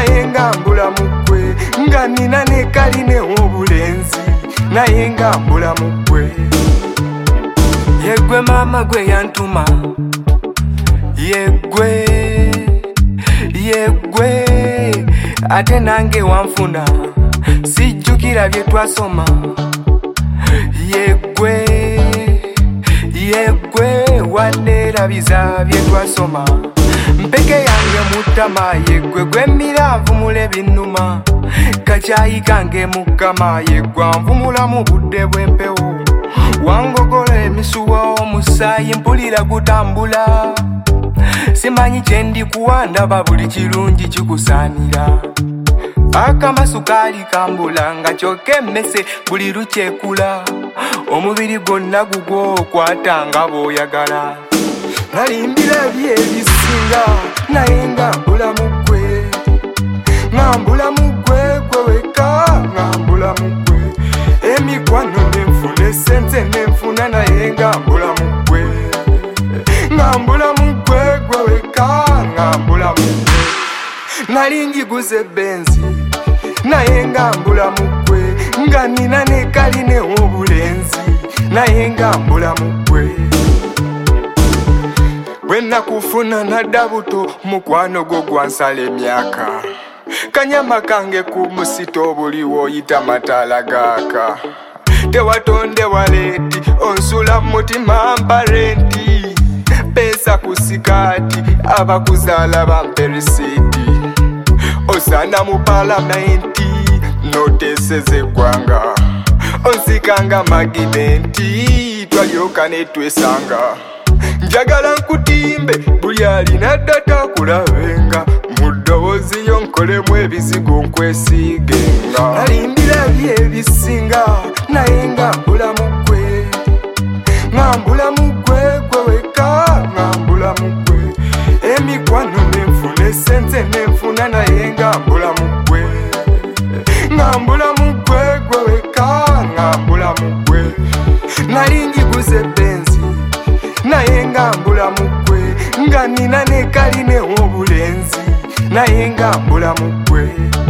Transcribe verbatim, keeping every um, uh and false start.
naye nga mbula mugwe nga nina ne kaline obulenzi naye nga mbula mugwe yegwe mama gwe yantuma yegwe yegwe ate nange wanfuna sijjukira bye twasoma yegwe yegwe wanerabiza bye twasoma mpeke yange mutama yegwe gwe miranvu mule binnuma kacayi kange mukama yegwa nvumula mu budde bw'empewo wangogola emisuwa omusaayi mpulira gutambula simanyi kyendi kuwandaba buli kirungi kikusaanira akamasukaali kambula nga kyokka emmese buli lukyekula omubiri gwonna gugwo okwatanga bw'oyagala nalimbira byebisinga naye nga mbula mugwe ngambula mugwe gwe weka ngambula mugwe emikwano nenfuna esente nenfuna naye nga mbula mugwe ngambula mugwe gwe weka ngambula mugwe nalingiguze benzi naye nga mbula mugwe nga nina ne kaline obulenzi naye nga mbula mugwe bwenna kufuna nadda buto mukwano gwo gwansala emyaka kanyama kange ku musito buliwo oyita mataala gaaka tewatonde waleeti onsula mutima mparenti pesa ku sikaati abakuzaala bamperisiti osana mu palamenti noteseze eggwanga onsikanga magimenti twalyoka netwesanga njagala nkutimbe buli alina ddata kulabenga mu ddoboozi yo nkolemu ebizigo nkwesiigenga nalimbira byebisinga naye nga mbula mugwe ngambula mugwe gwe weka ngambula mugwe emikwano nenfuna esente nenfuna naye nga mbula mugwe ngambula mugwe gwe weka ngambula mugwe nalingiguze benzi naye nga mbula mugwe nga nina ne kaline obulenzi naye nga mbula mugwe